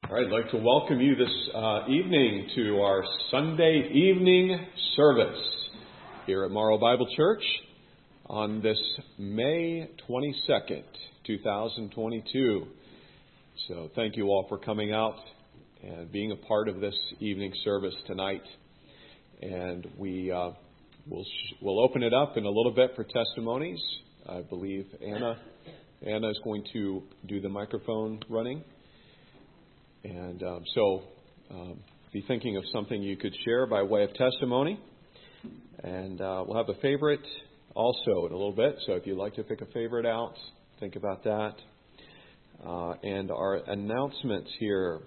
All right, I'd like to welcome you this evening to our Sunday evening service here at Morrow Bible Church on this May 22nd, 2022. So thank you all for coming out and being a part of this evening service tonight. And we'll open it up in a little bit for testimonies. I believe Anna is going to do the microphone running. And be thinking of something you could share by way of testimony. And we'll have a favorite also in a little bit. So if you'd like to pick a favorite out, think about that. And our announcements here.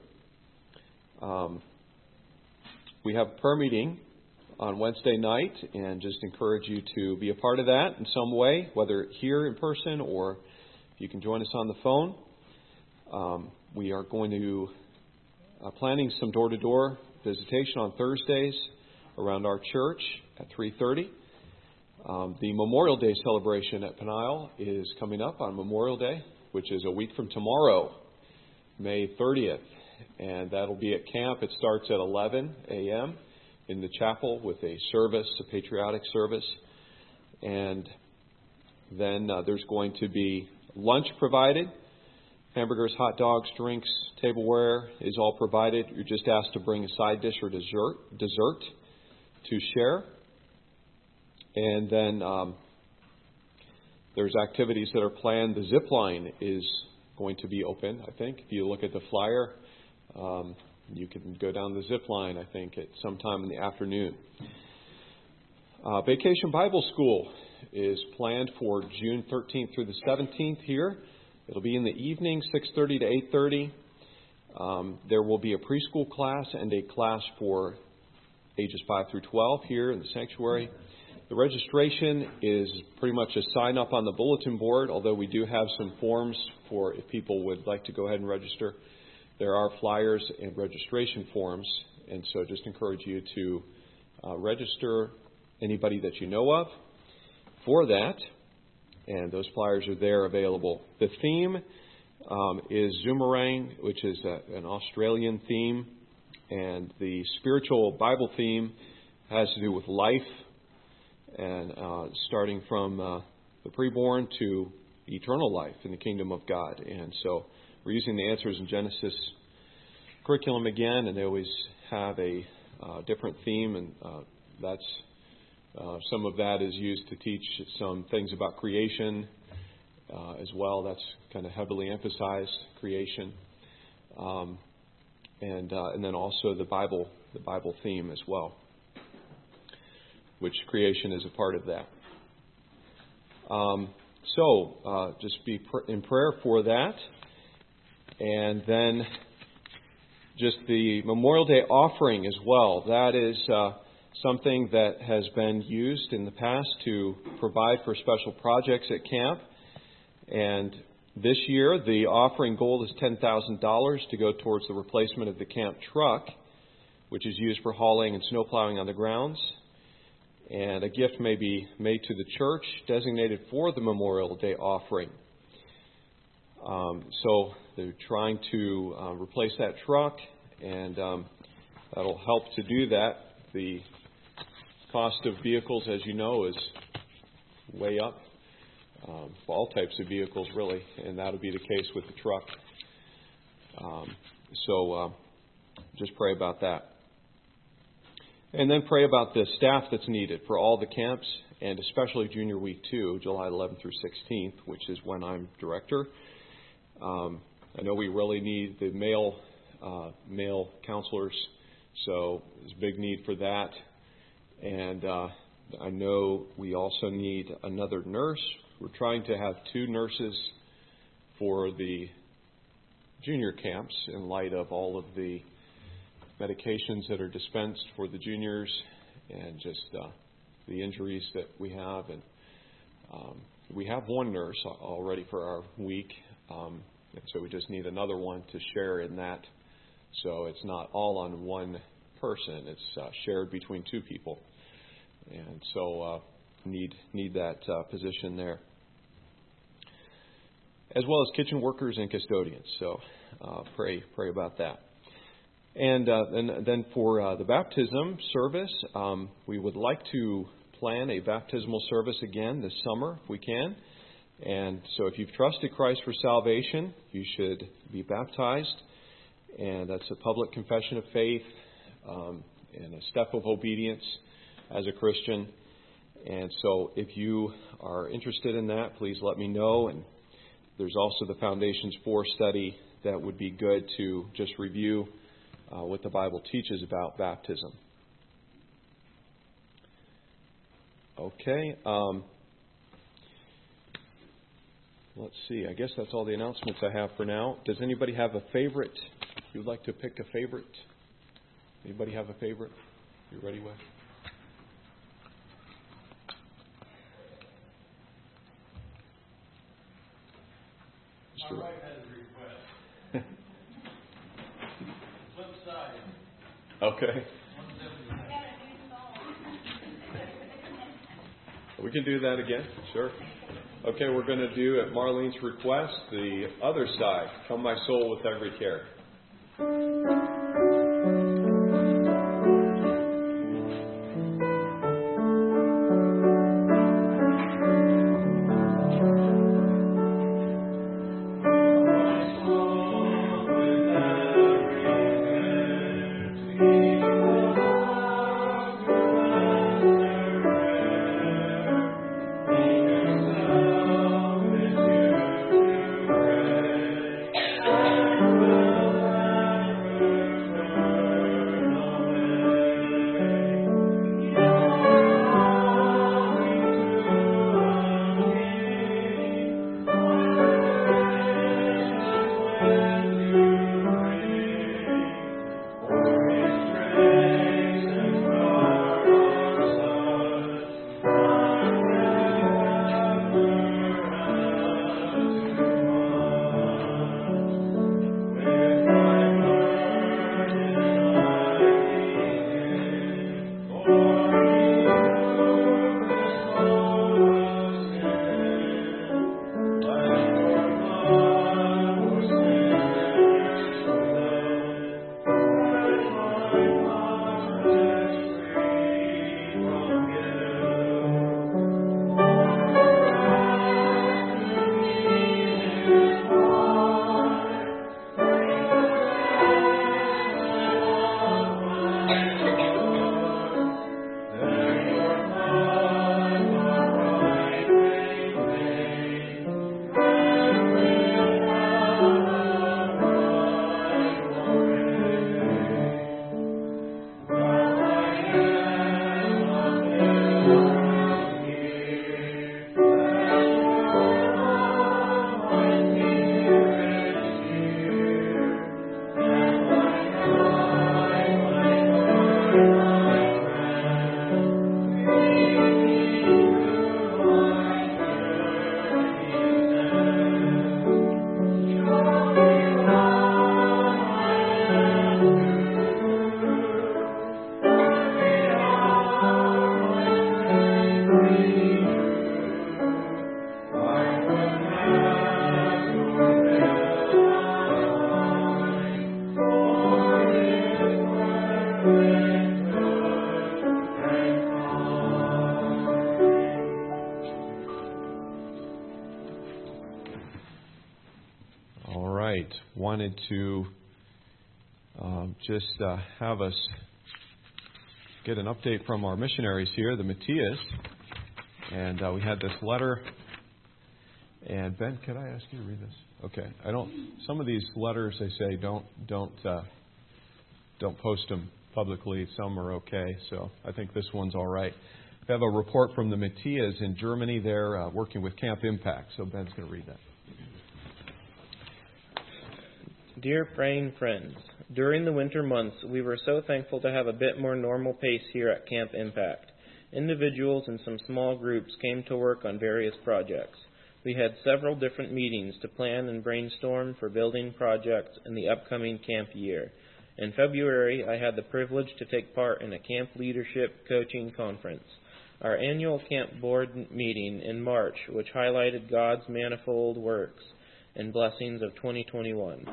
We have a prayer meeting on Wednesday night, and just encourage you to be a part of that in some way, whether here in person or if you can join us on the phone. We are going to planning some door-to-door visitation on Thursdays around our church at 3:30. The Memorial Day celebration at Peniel is coming up on Memorial Day, which is a week from tomorrow, May 30th. And that'll be at camp. It starts at 11 a.m. in the chapel with a service, a patriotic service. And then there's going to be lunch provided. Hamburgers, hot dogs, drinks, tableware is all provided. You're just asked to bring a side dish or dessert to share. And then there's activities that are planned. The zip line is going to be open, I think. If you look at the flyer, you can go down the zip line, I think, at some time in the afternoon. Vacation Bible School is planned for June 13th through the 17th here. It'll be in the evening, 6:30 to 8:30. There will be a preschool class and a class for ages 5 through 12 here in the sanctuary. The registration is pretty much a sign up on the bulletin board, although we do have some forms for if people would like to go ahead and register. There are flyers and registration forms, and so just encourage you to register anybody that you know of for that. And those flyers are there available. The theme is Zoomerang, which is an Australian theme. And the spiritual Bible theme has to do with life, and starting from the preborn to eternal life in the kingdom of God. And so we're using the Answers in Genesis curriculum again, and they always have a different theme, and that's some of that is used to teach some things about creation as well. That's kind of heavily emphasized, creation, and then also the Bible theme as well, which creation is a part of that. So just be in prayer for that, and then just the Memorial Day offering as well. That is something that has been used in the past to provide for special projects at camp. And this year, the offering goal is $10,000 to go towards the replacement of the camp truck, which is used for hauling and snow plowing on the grounds. And a gift may be made to the church designated for the Memorial Day offering. So they're trying to replace that truck, and that'll help to do that. The cost of vehicles, as you know, is way up for all types of vehicles, really, and that'll be the case with the truck. So just pray about that. And then pray about the staff that's needed for all the camps, and especially Junior Week 2, July 11th through 16th, which is when I'm director. I know we really need the male counselors, so there's a big need for that. And I know we also need another nurse. We're trying to have 2 nurses for the junior camps in light of all of the medications that are dispensed for the juniors and just the injuries that we have. And we have 1 nurse already for our week, and so we just need another one to share in that. So it's not all on one person. It's shared between 2 people. And so need that position there. As well as kitchen workers and custodians. So pray about that. And then for the baptism service, we would like to plan a baptismal service again this summer if we can. And so if you've trusted Christ for salvation, you should be baptized. And that's a public confession of faith and a step of obedience as a Christian. And so if you are interested in that, please let me know. And there's also the Foundations 4 study that would be good to just review what the Bible teaches about baptism. Okay. Let's see. I guess that's all the announcements I have for now. Does anybody have a favorite? If you'd like to pick a favorite. Anybody have a favorite? You ready, Wes? My wife has a request. Flip side. Okay. We can do that again. Sure. Okay, we're going to do, at Marlene's request, the other side. Come my soul with every care. Wanted to just have us get an update from our missionaries here, the Matias. And we had this letter. And Ben, could I ask you to read this? Okay. Some of these letters, they say don't post them publicly. Some are okay. So I think this one's all right. We have a report from the Matias in Germany. They're working with Camp Impact. So Ben's going to read that. Dear praying friends, during the winter months, we were so thankful to have a bit more normal pace here at Camp Impact. Individuals and some small groups came to work on various projects. We had several different meetings to plan and brainstorm for building projects in the upcoming camp year. In February, I had the privilege to take part in a camp leadership coaching conference. Our annual camp board meeting in March, which highlighted God's manifold works and blessings of 2021.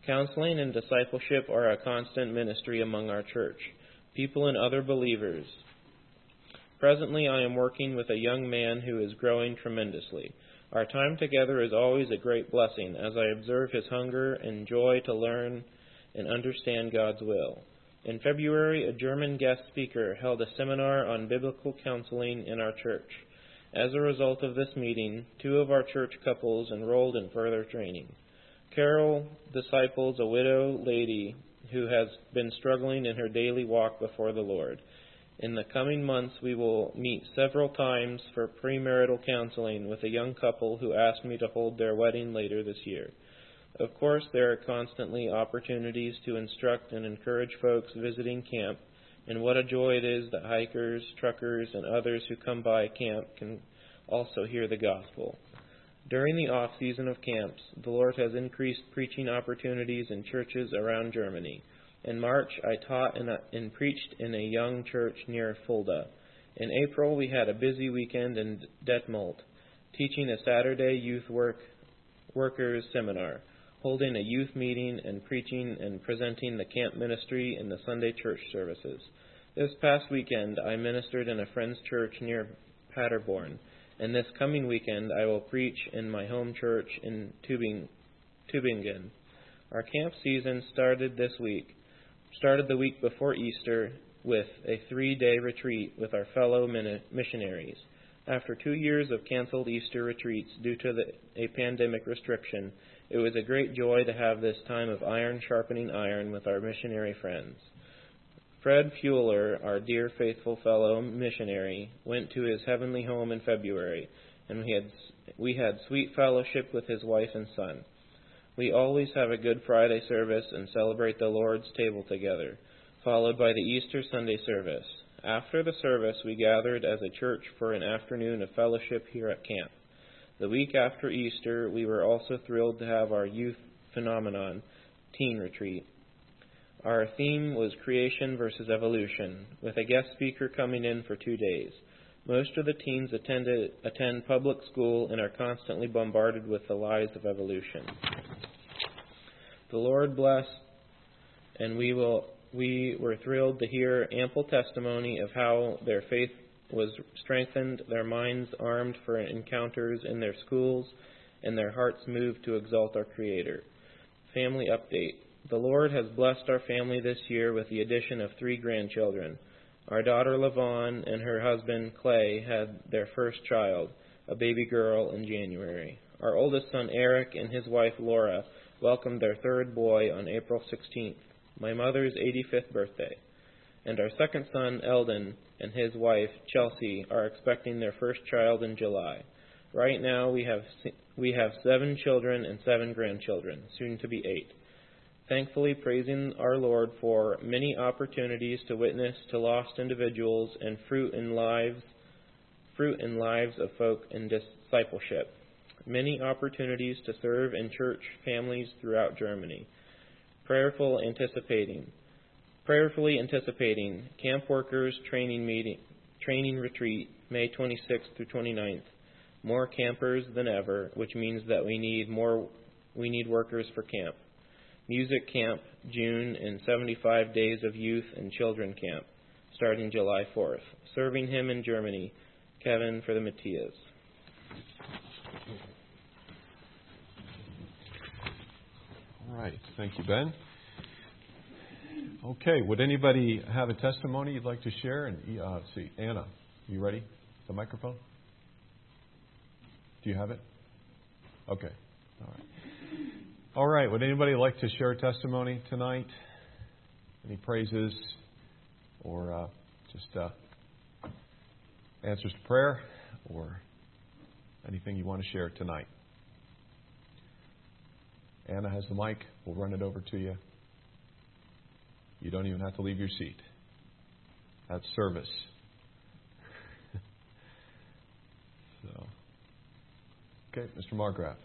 Counseling and discipleship are a constant ministry among our church, people and other believers. Presently, I am working with a young man who is growing tremendously. Our time together is always a great blessing as I observe his hunger and joy to learn and understand God's will. In February, a German guest speaker held a seminar on biblical counseling in our church. As a result of this meeting, 2 of our church couples enrolled in further training. Carol disciples a widow lady who has been struggling in her daily walk before the Lord. In the coming months, we will meet several times for premarital counseling with a young couple who asked me to hold their wedding later this year. Of course, there are constantly opportunities to instruct and encourage folks visiting camp, and what a joy it is that hikers, truckers, and others who come by camp can also hear the gospel. During the off-season of camps, the Lord has increased preaching opportunities in churches around Germany. In March, I taught and preached in a young church near Fulda. In April, we had a busy weekend in Detmold, teaching a Saturday youth workers seminar, holding a youth meeting, and preaching and presenting the camp ministry in the Sunday church services. This past weekend, I ministered in a friend's church near Paderborn, and this coming weekend, I will preach in my home church in Tübingen. Our camp season started the week before Easter with a 3-day retreat with our fellow missionaries. After 2 years of canceled Easter retreats due to a pandemic restriction, it was a great joy to have this time of iron sharpening iron with our missionary friends. Fred Fuller, our dear faithful fellow missionary, went to his heavenly home in February, and we had sweet fellowship with his wife and son. We always have a Good Friday service and celebrate the Lord's table together, followed by the Easter Sunday service. After the service, we gathered as a church for an afternoon of fellowship here at camp. The week after Easter, we were also thrilled to have our youth phenomenon teen retreat. Our theme was creation versus evolution, with a guest speaker coming in for 2 days. Most of the teens attend public school and are constantly bombarded with the lies of evolution. The Lord blessed, and we were thrilled to hear ample testimony of how their faith was strengthened, their minds armed for encounters in their schools, and their hearts moved to exalt our Creator. Family update. The Lord has blessed our family this year with the addition of 3 grandchildren. Our daughter Lavon and her husband Clay had their first child, a baby girl, in January. Our oldest son Eric and his wife Laura welcomed their 3rd boy on April 16th, my mother's 85th birthday. And our second son Eldon and his wife Chelsea are expecting their first child in July. Right now we have 7 children and 7 grandchildren, soon to be 8. Thankfully praising our Lord for many opportunities to witness to lost individuals and fruit in lives of folk in discipleship. Many opportunities to serve in church families throughout Germany. Prayerfully anticipating Camp Workers training retreat, May 26th through 29th. More campers than ever, which means that we need workers for camp. Music Camp, June, and 75 days of youth and children camp, starting July 4th. Serving Him in Germany, Kevin for the Matthias. All right. Thank you, Ben. Okay. Would anybody have a testimony you'd like to share? And see, Anna, you ready? The microphone? Do you have it? Okay. All right. All right. Would anybody like to share a testimony tonight? Any praises or just answers to prayer or anything you want to share tonight? Anna has the mic. We'll run it over to you. You don't even have to leave your seat. That's service. Okay, Mr. Margraf.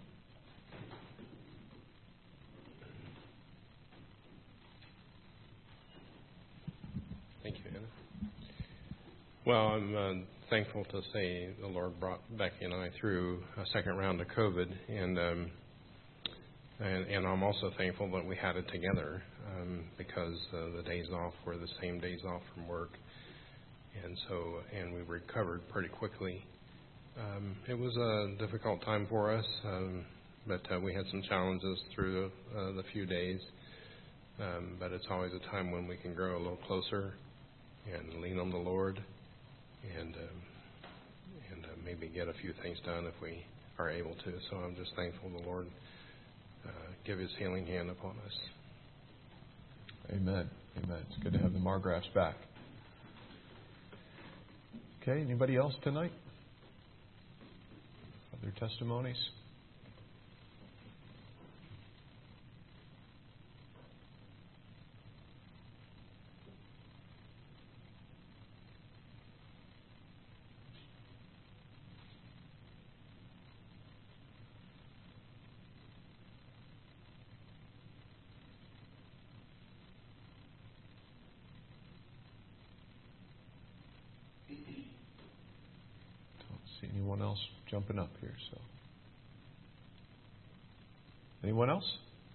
Thank you, Anna. Well, I'm thankful to say the Lord brought Becky and I through a second round of COVID, and And I'm also thankful that we had it together because the days off were the same days off from work. And we recovered pretty quickly. It was a difficult time for us, but we had some challenges through the few days. But it's always a time when we can grow a little closer and lean on the Lord and maybe get a few things done if we are able to. So I'm just thankful the Lord give His healing hand upon us. Amen. Amen. It's good to have the Margraffs back. Okay, anybody else tonight? Other testimonies? See anyone else jumping up here? So, anyone else?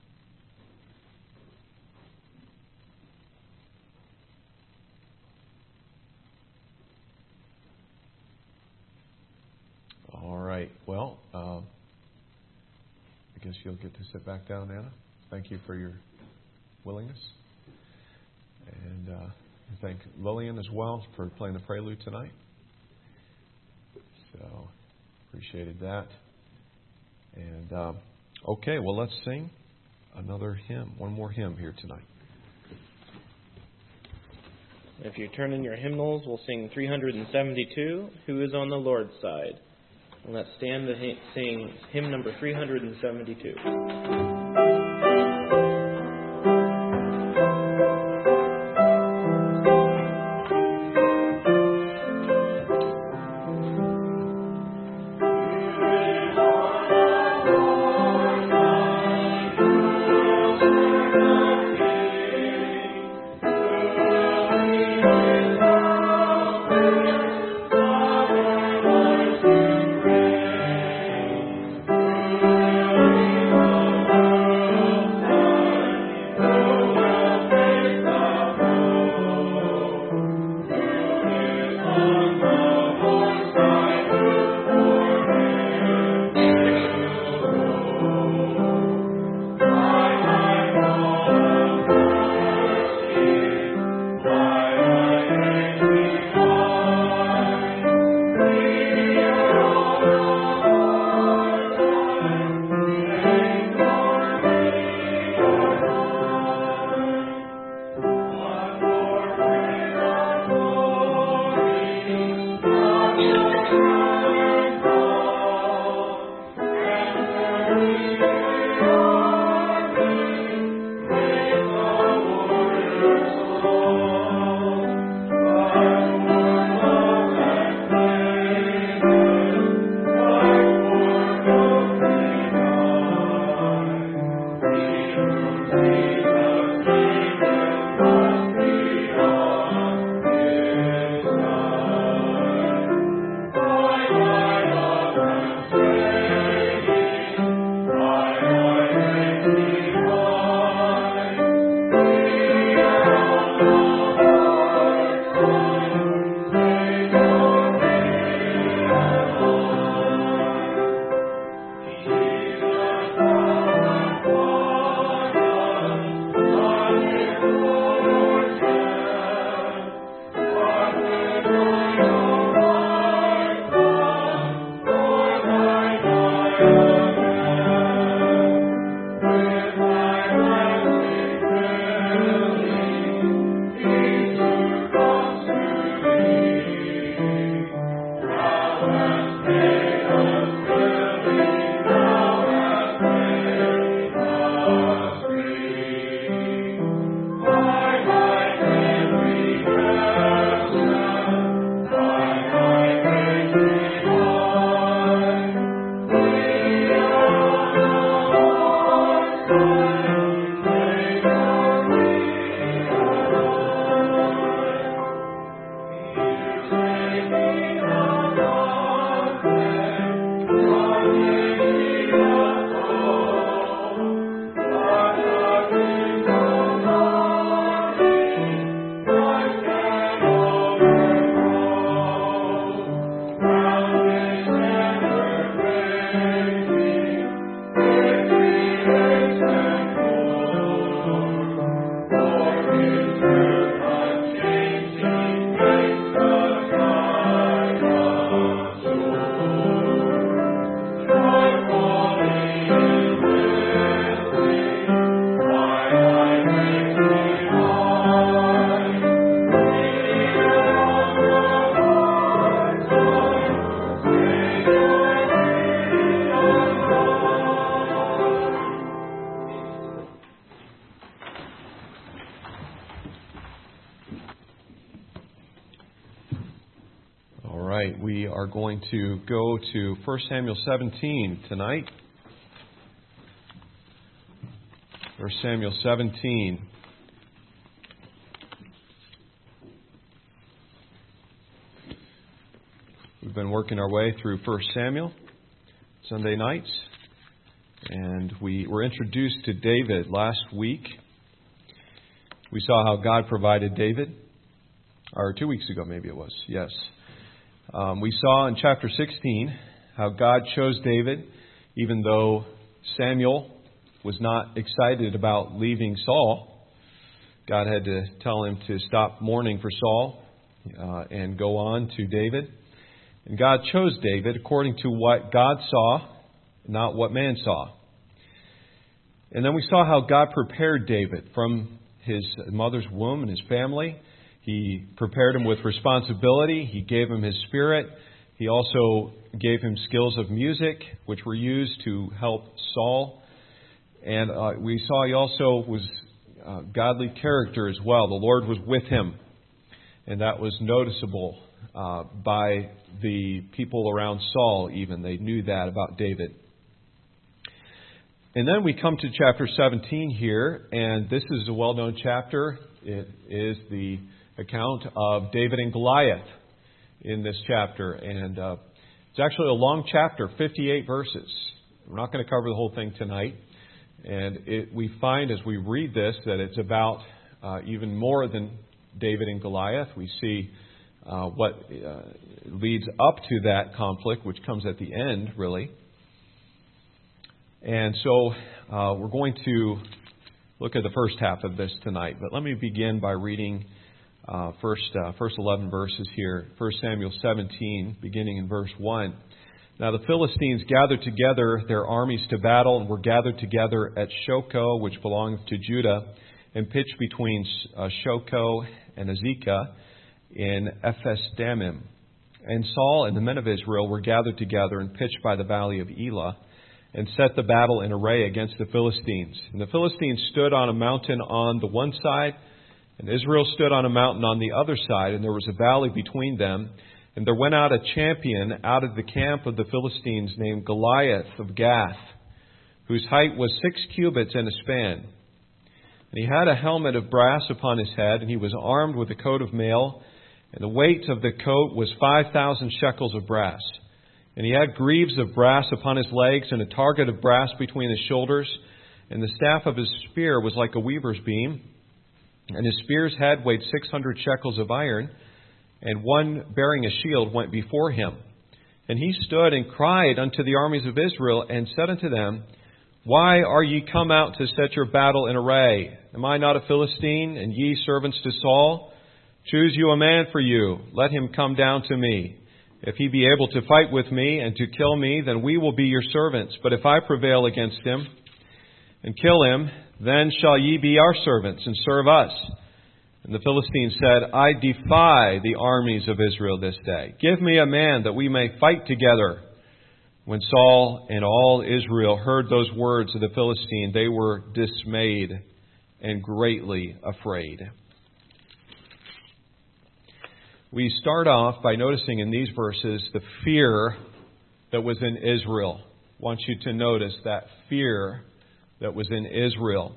All right. Well, I guess you'll get to sit back down, Anna. Thank you for your willingness, and thank Lillian as well for playing the prelude tonight. So, appreciated that. And, okay, well, let's sing another hymn, one more hymn here tonight. If you turn in your hymnals, we'll sing 372, Who is on the Lord's Side? And let's stand to sing hymn number 372. right, we are going to go to 1 Samuel 17 tonight. 1 Samuel 17. We've been working our way through 1 Samuel Sunday nights, and we were introduced to David last week. We saw how God provided David, or 2 weeks ago maybe it was, yes. We saw in chapter 16 how God chose David, even though Samuel was not excited about leaving Saul. God had to tell him to stop mourning for Saul and go on to David. And God chose David according to what God saw, not what man saw. And then we saw how God prepared David from his mother's womb and his family. He prepared him with responsibility. He gave him his spirit. He also gave him skills of music, which were used to help Saul. And we saw he also was godly character as well. The Lord was with him. And that was noticeable by the people around Saul even. They knew that about David. And then we come to chapter 17 here, and this is a well-known chapter. It is the account of David and Goliath in this chapter. And it's actually a long chapter, 58 verses. We're not going to cover the whole thing tonight. And we find as we read this that it's about even more than David and Goliath. We see what leads up to that conflict, which comes at the end, really. And so we're going to look at the first half of this tonight. But let me begin by reading first 11 verses here. 1 Samuel 17, beginning in verse 1. Now the Philistines gathered together their armies to battle and were gathered together at Shochoh, which belonged to Judah, and pitched between Shochoh and Azekah in Ephes-dammim. And Saul and the men of Israel were gathered together and pitched by the valley of Elah, and set the battle in array against the Philistines. And the Philistines stood on a mountain on the one side, and Israel stood on a mountain on the other side, and there was a valley between them. And there went out a champion out of the camp of the Philistines named Goliath of Gath, whose height was 6 cubits and a span. And he had a helmet of brass upon his head, and he was armed with a coat of mail, and the weight of the coat was 5,000 shekels of brass. And he had greaves of brass upon his legs, and a target of brass between his shoulders, and the staff of his spear was like a weaver's beam, and his spear's head weighed 600 shekels of iron, and one bearing a shield went before him. And he stood and cried unto the armies of Israel, and said unto them, Why are ye come out to set your battle in array? Am I not a Philistine, and ye servants to Saul? Choose you a man for you, let him come down to me. If he be able to fight with me and to kill me, then we will be your servants. But if I prevail against him and kill him, then shall ye be our servants and serve us. And the Philistines said, I defy the armies of Israel this day. Give me a man that we may fight together. When Saul and all Israel heard those words of the Philistine, they were dismayed and greatly afraid. We start off by noticing in these verses the fear that was in Israel. I want you to notice that fear that was in Israel.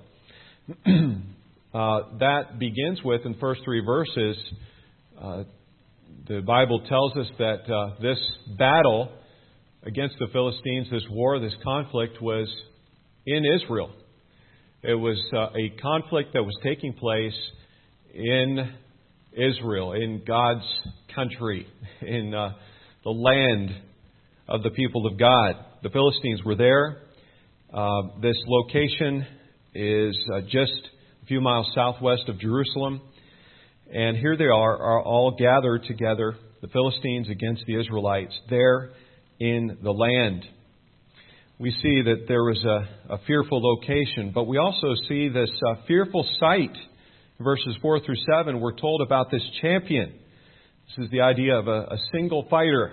That begins with, in the first 3 verses, the Bible tells us that this battle against the Philistines, this war, this conflict, was in Israel. It was a conflict that was taking place in Israel, in God's country, in the land of the people of God. The Philistines were there. This location is just a few miles southwest of Jerusalem. And here they are all gathered together, the Philistines against the Israelites, there in the land. We see that there was a fearful location, but we also see this fearful sight. Verses 4 through 7, we're told about this champion. This is the idea of a single fighter.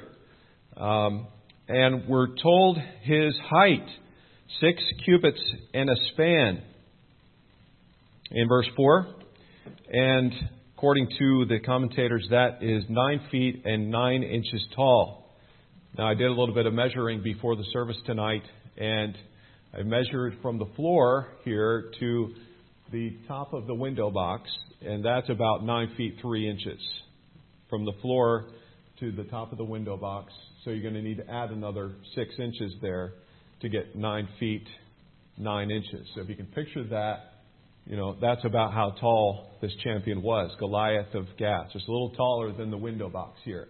And we're told his height, 6 cubits and a span. In verse 4, and According to the commentators, that is 9 feet and 9 inches tall. Now, I did a little bit of measuring before the service tonight, and I measured from the floor here to the top of the window box, and that's about 9 feet 3 inches. From the floor to the top of the window box, so you're going to need to add another 6 inches there to get 9 feet 9 inches. So if you can picture that, that's about how tall this champion was, Goliath of Gath, just a little taller than the window box here.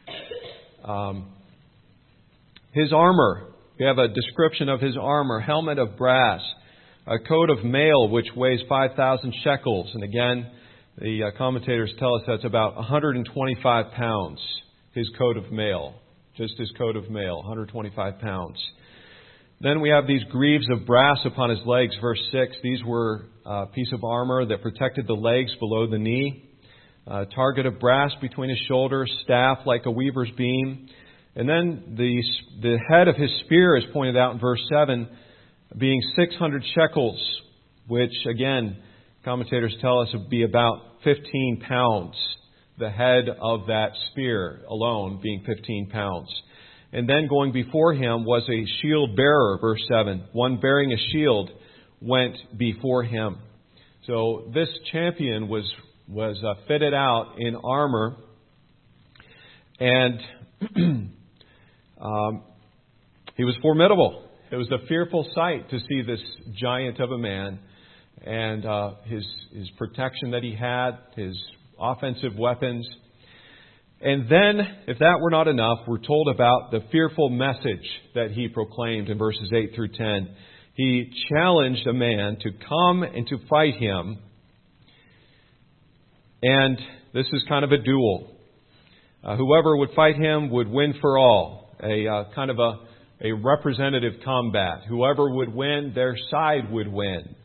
His armor, we have a description of his armor: helmet of brass, a coat of mail which weighs 5,000 shekels. And again, the commentators tell us that's about 125 pounds, his coat of mail. Just his coat of mail, 125 pounds. Then we have these greaves of brass upon his legs, verse 6. These were a piece of armor that protected the legs below the knee. A target of brass between his shoulders, staff like a weaver's beam. And then the head of his spear is pointed out in verse 7, being 600 shekels, which, again, commentators tell us would be about 15 pounds. The head of that spear alone being 15 pounds. And then going before him was a shield bearer, verse 7. One bearing a shield went before him. So this champion was fitted out in armor, and he was formidable. It was a fearful sight to see this giant of a man, and his protection that he had, his offensive weapons. And then, if that were not enough, we're told about the fearful message that he proclaimed in verses 8 through 10. He challenged a man to come and to fight him. And this is kind of a duel. Whoever would fight him would win for all. Kind of a representative combat. Whoever would win, their side would win.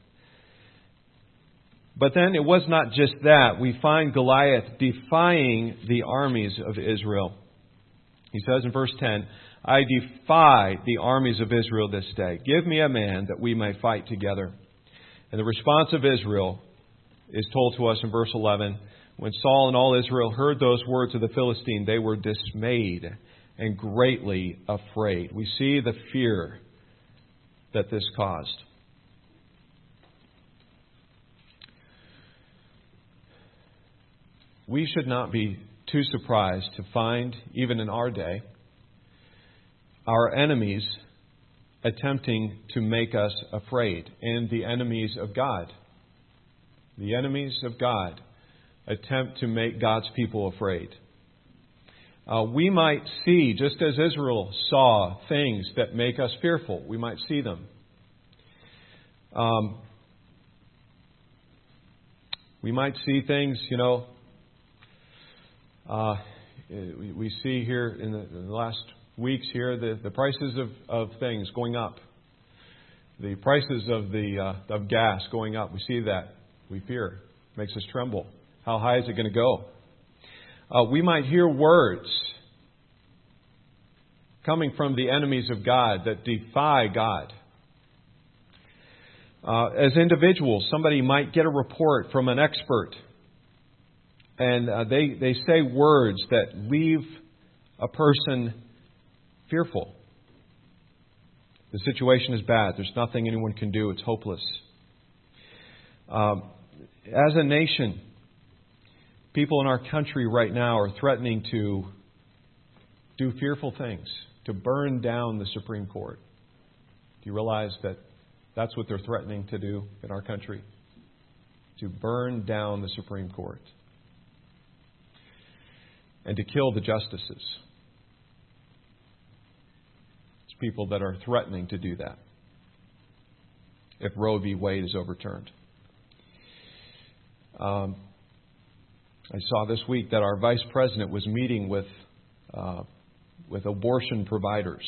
But then it was not just that. We find Goliath defying the armies of Israel. He says in verse 10, I defy the armies of Israel this day. Give me a man that we may fight together. And the response of Israel is told to us in verse 11. When Saul and all Israel heard those words of the Philistine, they were dismayed and greatly afraid. We see the fear that this caused. We should not be too surprised to find, even in our day, our enemies attempting to make us afraid, and the enemies of God. The enemies of God attempt to make God's people afraid. We might see, just as Israel saw things that make us fearful, we might see them. We might see things, we see here in the last weeks here the prices of things going up. The prices of gas going up. We see that. We fear. It makes us tremble. How high is it going to go? We might hear words coming from the enemies of God that defy God. As individuals, somebody might get a report from an expert, and they say words that leave a person fearful. The situation is bad. There's nothing anyone can do. It's hopeless. As a nation, people in our country right now are threatening to do fearful things, to burn down the Supreme Court. Do you realize that that's what they're threatening to do in our country? To burn down the Supreme Court. And to kill the justices. It's people that are threatening to do that if Roe v. Wade is overturned. I saw this week that our vice president was meeting with abortion providers,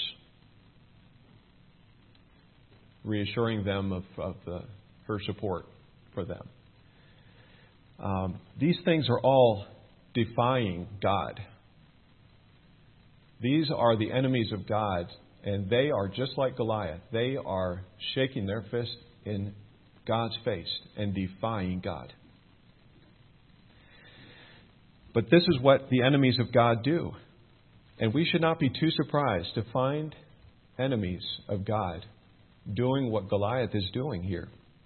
reassuring them of her support for them. These things are all defying God. These are the enemies of God, and they are just like Goliath. They are shaking their fist in God's face and defying God. But this is what the enemies of God do. And we should not be too surprised to find enemies of God doing what Goliath is doing here.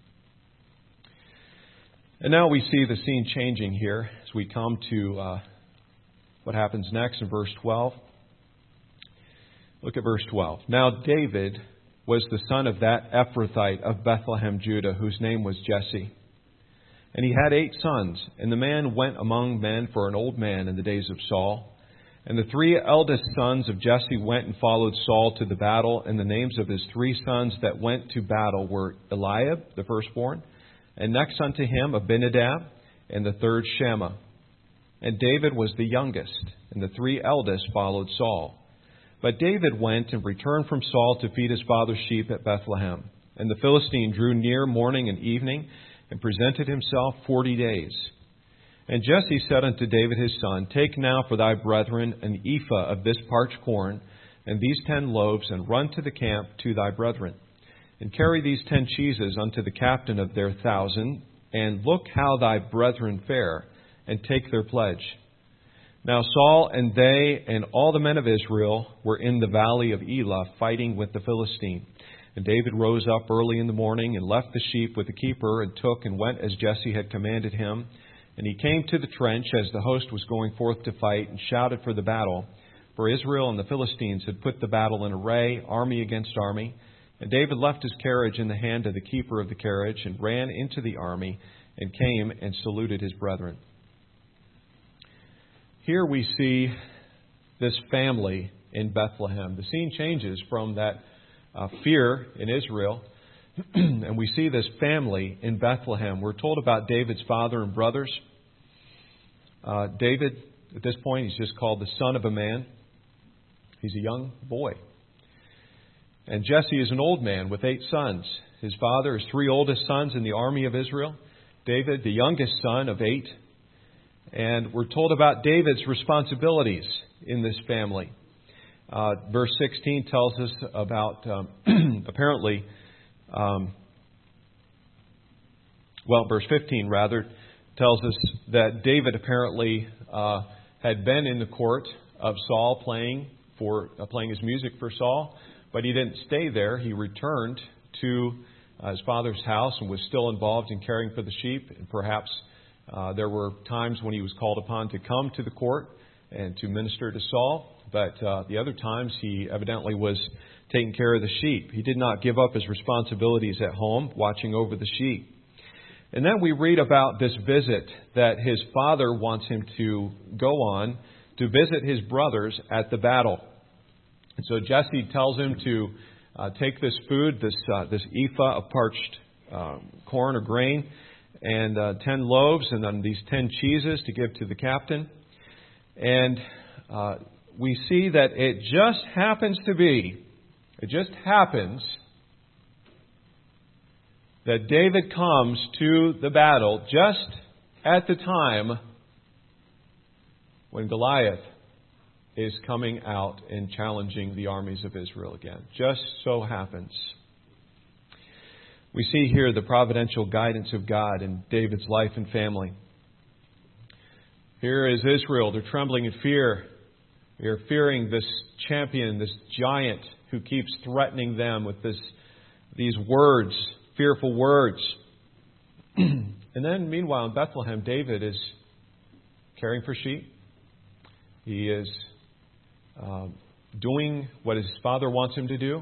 And now we see the scene changing here as we come to what happens next in verse 12. Look at verse 12. Now David was the son of that Ephrathite of Bethlehem, Judah, whose name was Jesse. And he had 8 sons, and the man went among men for an old man in the days of Saul. And the 3 eldest sons of Jesse went and followed Saul to the battle, and the names of his 3 sons that went to battle were Eliab, the firstborn, and next unto him Abinadab, and the third Shammah. And David was the youngest, and the 3 eldest followed Saul. But David went and returned from Saul to feed his father's sheep at Bethlehem. And the Philistine drew near morning and evening, and presented himself 40 days. And Jesse said unto David his son, Take now for thy brethren an ephah of this parched corn, and these 10 loaves, and run to the camp to thy brethren. And carry these 10 cheeses unto the captain of their 1,000, and look how thy brethren fare, and take their pledge. Now Saul and they and all the men of Israel were in the valley of Elah fighting with the Philistine. And David rose up early in the morning and left the sheep with the keeper, and took and went as Jesse had commanded him. And he came to the trench as the host was going forth to fight, and shouted for the battle. For Israel and the Philistines had put the battle in array, army against army. And David left his carriage in the hand of the keeper of the carriage, and ran into the army, and came and saluted his brethren. Here we see this family in Bethlehem. The scene changes from that fear in Israel, and we see this family in Bethlehem. We're told about David's father and brothers. David, at this point, he's just called the son of a man. He's a young boy. And Jesse is an old man with 8 sons. His father, his 3 oldest sons in the army of Israel. David, the youngest son of 8. And we're told about David's responsibilities in this family. Verse 16 tells us about, verse 15 rather, tells us that David apparently had been in the court of Saul playing his music for Saul, but he didn't stay there. He returned to his father's house and was still involved in caring for the sheep. And perhaps there were times when he was called upon to come to the court and to minister to Saul. But the other times he evidently was taking care of the sheep. He did not give up his responsibilities at home, watching over the sheep. And then we read about this visit that his father wants him to go on to visit his brothers at the battle. And so Jesse tells him to take this food, this ephah of parched corn or grain, and 10 loaves, and then these 10 cheeses to give to the captain. And we see that it just happens that David comes to the battle just at the time when Goliath is coming out and challenging the armies of Israel again. Just so happens. We see here the providential guidance of God in David's life and family. Here is Israel. They're trembling in fear. They're fearing this champion, this giant who keeps threatening them with these words, fearful words. And then, meanwhile, in Bethlehem, David is caring for sheep. He is doing what his father wants him to do,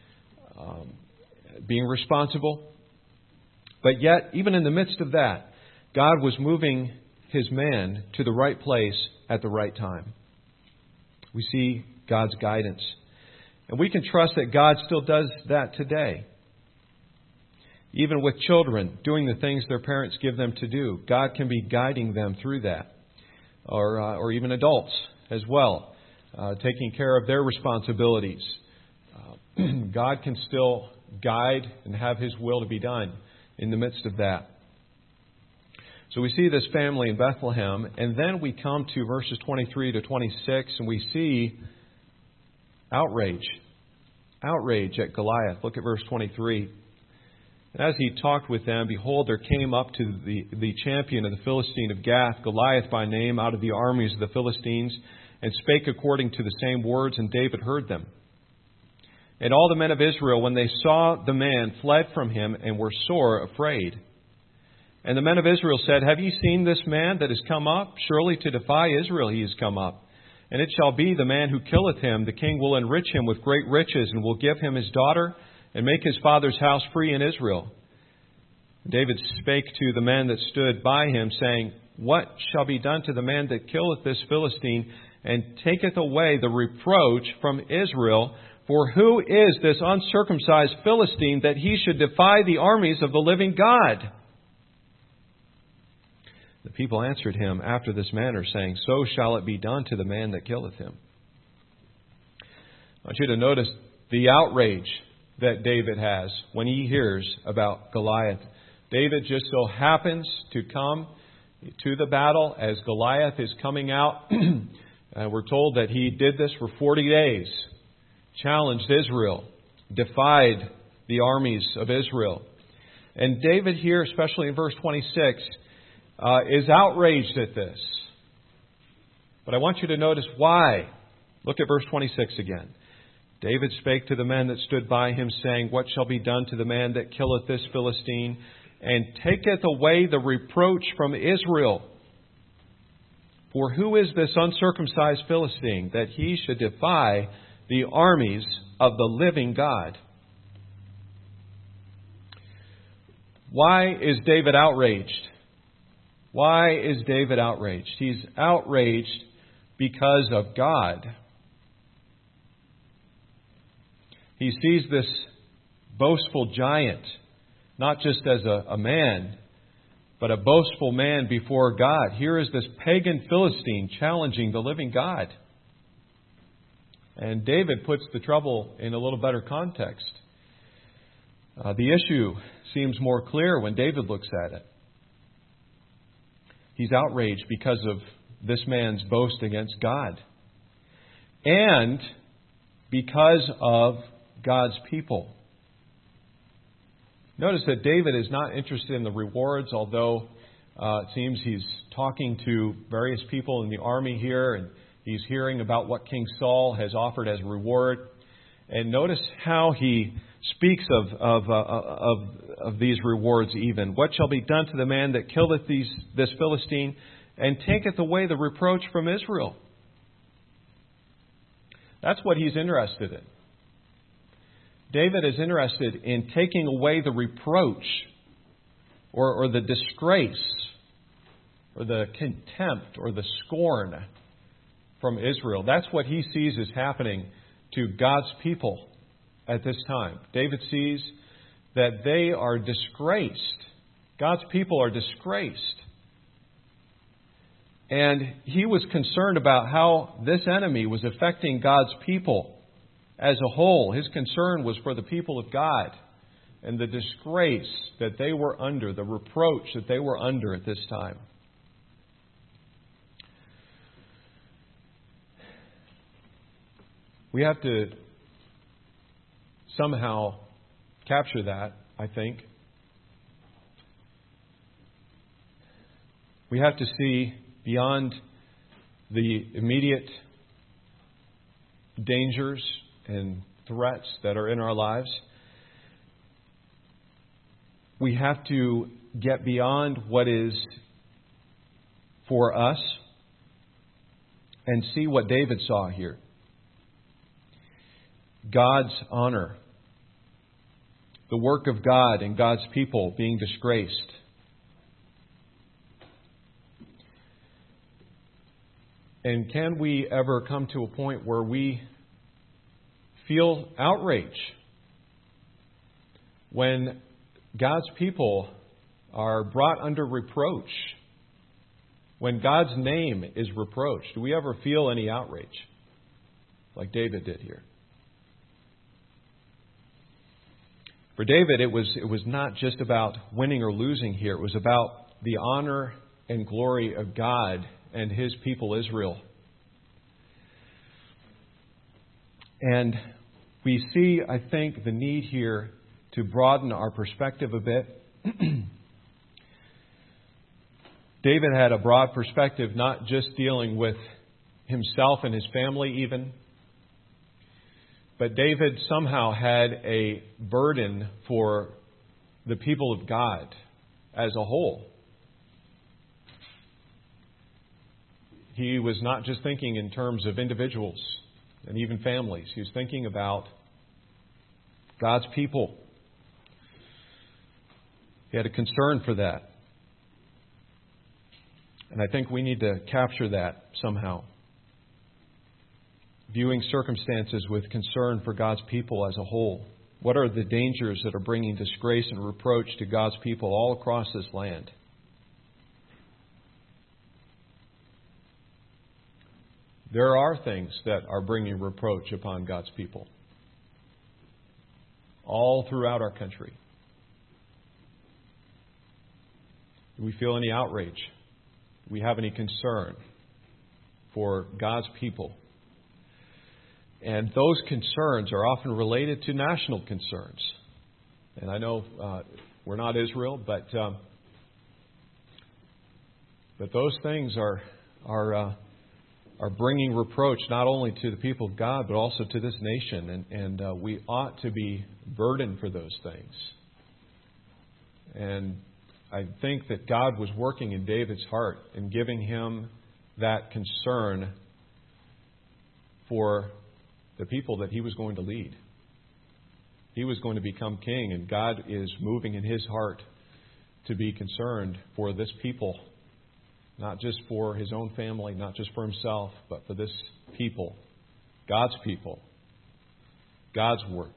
being responsible. But yet, even in the midst of that, God was moving His man to the right place at the right time. We see God's guidance. And we can trust that God still does that today. Even with children doing the things their parents give them to do, God can be guiding them through that. Or even adults as well, taking care of their responsibilities. God can still guide and have His will to be done in the midst of that. So we see this family in Bethlehem, and then we come to verses 23 to 26, and we see outrage. Outrage at Goliath. Look at verse 23. And as he talked with them, behold, there came up to the champion of the Philistine of Gath, Goliath by name, out of the armies of the Philistines, and spake according to the same words, and David heard them. And all the men of Israel, when they saw the man, fled from him, and were sore afraid. And the men of Israel said, Have ye seen this man that is come up? Surely to defy Israel he is come up. And it shall be, the man who killeth him, the king will enrich him with great riches, and will give him his daughter, and make his father's house free in Israel. David spake to the men that stood by him, saying, What shall be done to the man that killeth this Philistine, and taketh away the reproach from Israel? For who is this uncircumcised Philistine, that he should defy the armies of the living God? The people answered him after this manner, saying, So shall it be done to the man that killeth him. I want you to notice the outrage that David has when he hears about Goliath. David just so happens to come to the battle as Goliath is coming out. We're told that he did this for 40 days, challenged Israel, defied the armies of Israel. And David here, especially in verse 26, is outraged at this. But I want you to notice why. Look at verse 26 again. David spake to the men that stood by him, saying, What shall be done to the man that killeth this Philistine, and taketh away the reproach from Israel? For who is this uncircumcised Philistine, that he should defy the armies of the living God? Why is David outraged? Why is David outraged? He's outraged because of God. He sees this boastful giant, not just as a man, but a boastful man before God. Here is this pagan Philistine challenging the living God. And David puts the trouble in a little better context. The issue seems more clear when David looks at it. He's outraged because of this man's boast against God. And because of God's people. Notice that David is not interested in the rewards, although it seems he's talking to various people in the army here, and he's hearing about what King Saul has offered as a reward. And notice how he speaks of these rewards even. What shall be done to the man that killeth this Philistine, and taketh away the reproach from Israel? That's what he's interested in. David is interested in taking away the reproach or the disgrace or the contempt or the scorn from Israel. That's what he sees is happening to God's people at this time. David sees that they are disgraced. God's people are disgraced. And he was concerned about how this enemy was affecting God's people as a whole. His concern was for the people of God and the disgrace that they were under, the reproach that they were under at this time. We have to somehow capture that, I think. We have to see beyond the immediate dangers and threats that are in our lives. We have to get beyond what is for us and see what David saw here. God's honor. The work of God and God's people being disgraced. And can we ever come to a point where we feel outrage when God's people are brought under reproach? When God's name is reproached, do we ever feel any outrage like David did here? For David, it was not just about winning or losing here. It was about the honor and glory of God and His people Israel. And we see, I think, the need here to broaden our perspective a bit. David had a broad perspective, not just dealing with himself and his family even, but David somehow had a burden for the people of God as a whole. He was not just thinking in terms of individuals and even families. He was thinking about God's people. He had a concern for that. And I think we need to capture that somehow. Viewing circumstances with concern for God's people as a whole. What are the dangers that are bringing disgrace and reproach to God's people all across this land? There are things that are bringing reproach upon God's people. All throughout our country. Do we feel any outrage? Do we have any concern for God's people? And those concerns are often related to national concerns. And I know we're not Israel, but those things are bringing reproach not only to the people of God, but also to this nation. And we ought to be burdened for those things. And I think that God was working in David's heart and giving him that concern for the people that he was going to lead. He was going to become king, and God is moving in his heart to be concerned for this people. Not just for his own family, not just for himself, but for this people. God's people. God's work.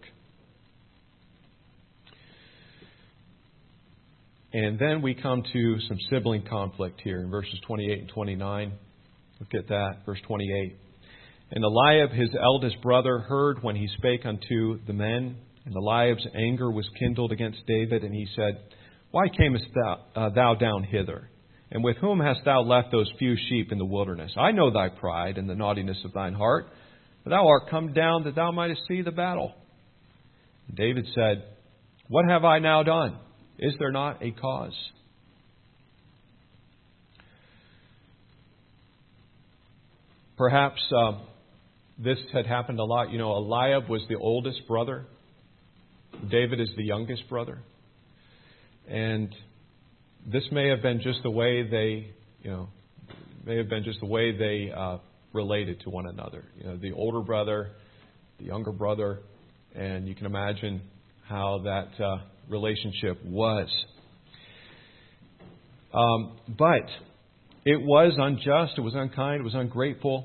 And then we come to some sibling conflict here in verses 28 and 29. Look at that, verse 28. And Eliab, his eldest brother, heard when he spake unto the men. And Eliab's anger was kindled against David, and he said, Why camest thou down hither? And with whom hast thou left those few sheep in the wilderness? I know thy pride and the naughtiness of thine heart. But thou art come down that thou mightest see the battle. And David said, What have I now done? Is there not a cause? Perhaps this had happened a lot. You know, Eliab was the oldest brother. David is the youngest brother. And this may have been just the way they, related to one another. You know, the older brother, the younger brother, and you can imagine how that relationship was. But it was unjust, it was unkind, it was ungrateful.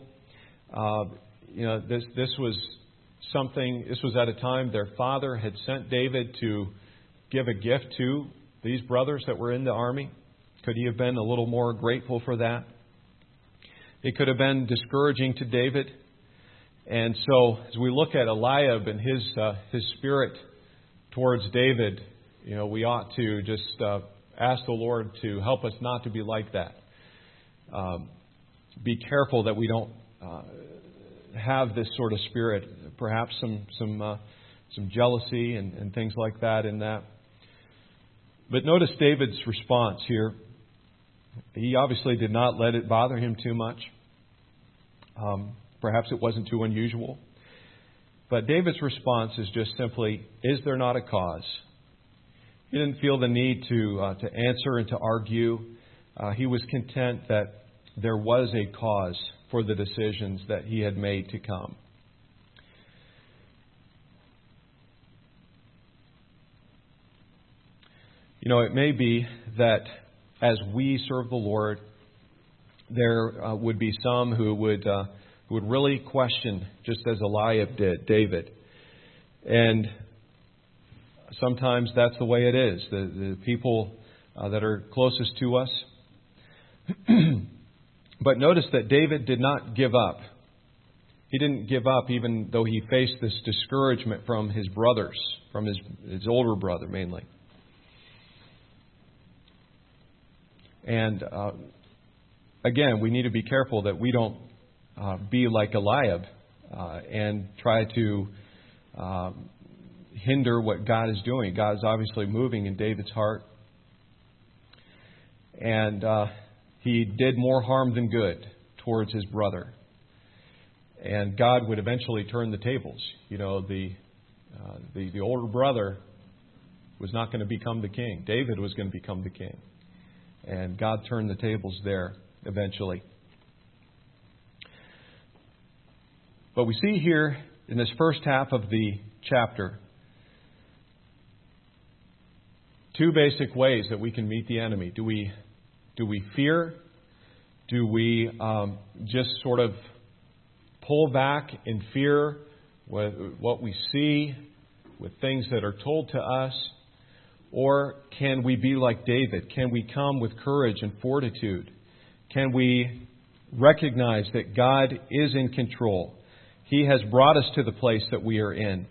This was something. This was at a time their father had sent David to give a gift to these brothers that were in the army. Could he have been a little more grateful for that? It could have been discouraging to David. And so, as we look at Eliab and his spirit towards David, we ought to just ask the Lord to help us not to be like that. Be careful that we don't have this sort of spirit. Perhaps some jealousy and things like that in that. But notice David's response here. He obviously did not let it bother him too much. Perhaps it wasn't too unusual. But David's response is just simply, is there not a cause? He didn't feel the need to answer and to argue. He was content that there was a cause for the decisions that he had made to come. It may be that as we serve the Lord, there would be some who would really question, just as Eliab did, David. And sometimes that's the way it is. The people that are closest to us. But notice that David did not give up. He didn't give up even though he faced this discouragement from his brothers, from his older brother mainly. And again, we need to be careful that we don't be like Eliab and try to hinder what God is doing. God is obviously moving in David's heart. And he did more harm than good towards his brother. And God would eventually turn the tables. You know, the older brother was not going to become the king. David was going to become the king. And God turned the tables there eventually. But we see here in this first half of the chapter two basic ways that we can meet the enemy. Do we fear? Do we just sort of pull back in fear with what we see, with things that are told to us? Or can we be like David? Can we come with courage and fortitude? Can we recognize that God is in control? He has brought us to the place that we are in.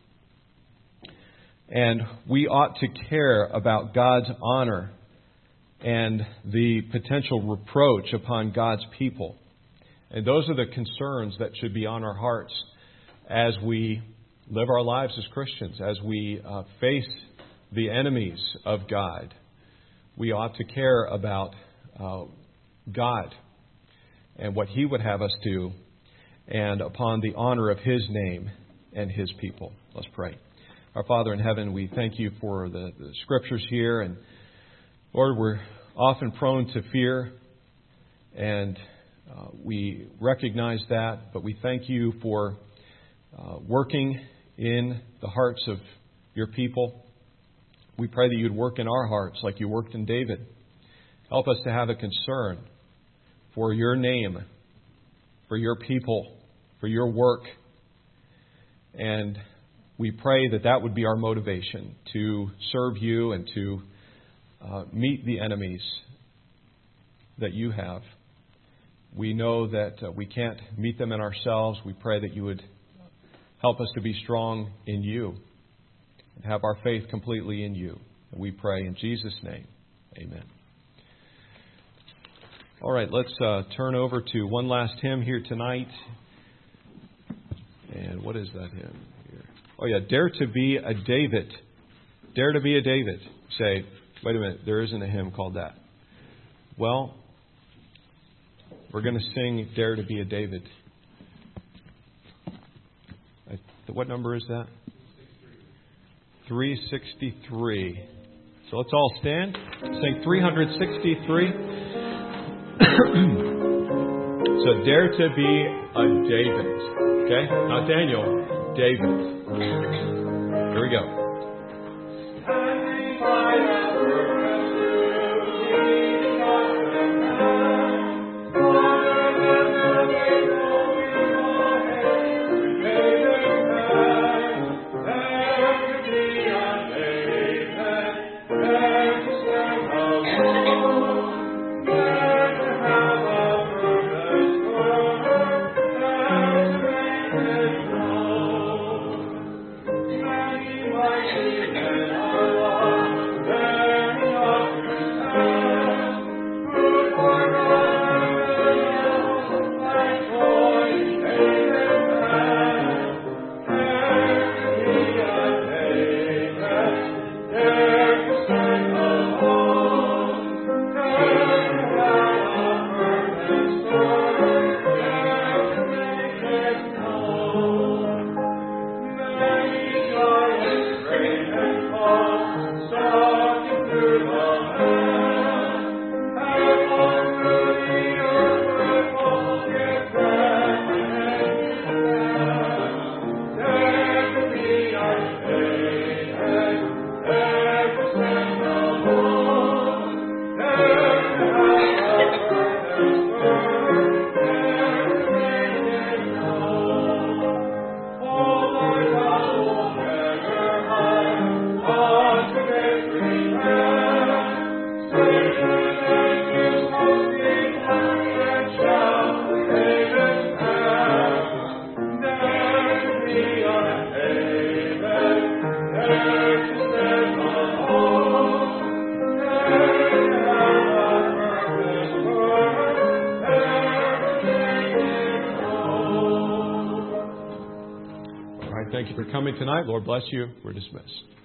And we ought to care about God's honor and the potential reproach upon God's people. And those are the concerns that should be on our hearts as we live our lives as Christians, as we face the enemies of God. We ought to care about God and what He would have us do, and upon the honor of His name and His people. Let's pray. Our Father in heaven, we thank You for the Scriptures here. And Lord, we're often prone to fear, and we recognize that, but we thank You for working in the hearts of Your people. We pray that You'd work in our hearts like You worked in David. Help us to have a concern for Your name, for Your people, for Your work. And we pray that that would be our motivation, to serve You and to meet the enemies that You have. We know that we can't meet them in ourselves. We pray that You would help us to be strong in You and have our faith completely in You. And we pray in Jesus' name. Amen. All right, let's turn over to one last hymn here tonight. And what is that hymn here? Oh, yeah, Dare to be a David. Dare to be a David. Say, wait a minute, there isn't a hymn called that. Well, we're going to sing Dare to be a David. What number is that? 363. So let's all stand. Sing 363. So dare to be a David. Okay? Not Daniel. David. Here we go. Bye. thank you for coming tonight. Lord bless you. We're dismissed.